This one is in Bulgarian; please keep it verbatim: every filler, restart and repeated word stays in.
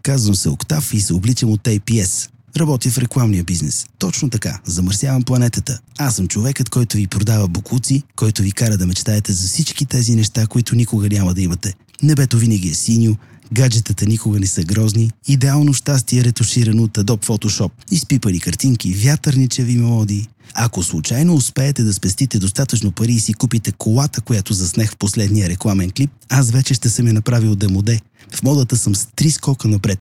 казвам се Октав и се обличам от ей пи ес. Работя в рекламния бизнес. Точно така. Замърсявам планетата. Аз съм човекът, който ви продава бокуци, който ви кара да мечтаете за всички тези неща, които никога няма да имате. Небето винаги е синьо, гаджетата никога не са грозни, идеално щастие е ретуширано от Adobe Photoshop, изпипани картинки, вятърничеви мелодии. Ако случайно успеете да спестите достатъчно пари и си купите колата, която заснех в последния рекламен клип, аз вече ще съм я направил демоде. В модата съм с три скока напред.